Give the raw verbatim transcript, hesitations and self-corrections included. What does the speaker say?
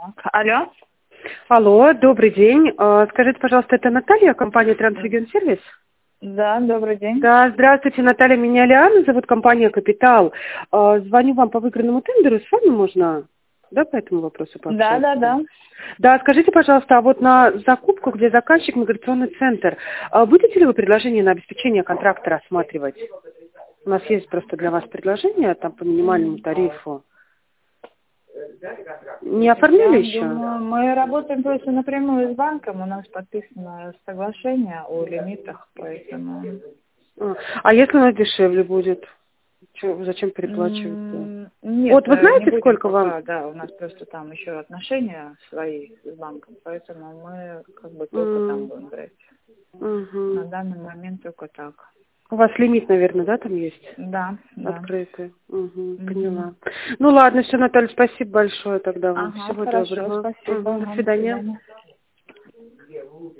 Алло. Алло, добрый день. А, Скажите, пожалуйста, это Наталья, компания Трансрегион Сервис? Да, добрый день. Да, здравствуйте, Наталья, меня Лиана зовут, компания Капитал. А, Звоню вам по выигранному тендеру, с вами можно, да, по этому вопросу Да, пообщаться? да, да. Да, скажите, пожалуйста, а вот на закупку, где заказчик миграционный центр, а будете ли вы предложение на обеспечение контракта рассматривать? У нас есть просто для вас предложение там по минимальному тарифу. Не оформили Я еще? думаю, мы работаем просто напрямую с банком, у нас подписано соглашение о лимитах, поэтому... А а если оно дешевле будет? Чё, зачем переплачивать-то? М, Нет, Вот вы э, не знаете, будем сколько пока, вам? да, у нас просто там еще отношения свои с банком, поэтому мы как бы только там М, будем брать. На мгм. данный момент только так. У вас лимит, наверное, да, там есть? Да, да. Открытый. Мгм, Мгм. поняла. Ну ладно, все, Наталья, спасибо большое тогда вам. Ага, Всего хорошо, доброго. спасибо Мгм, до вам, до свидания. свидания.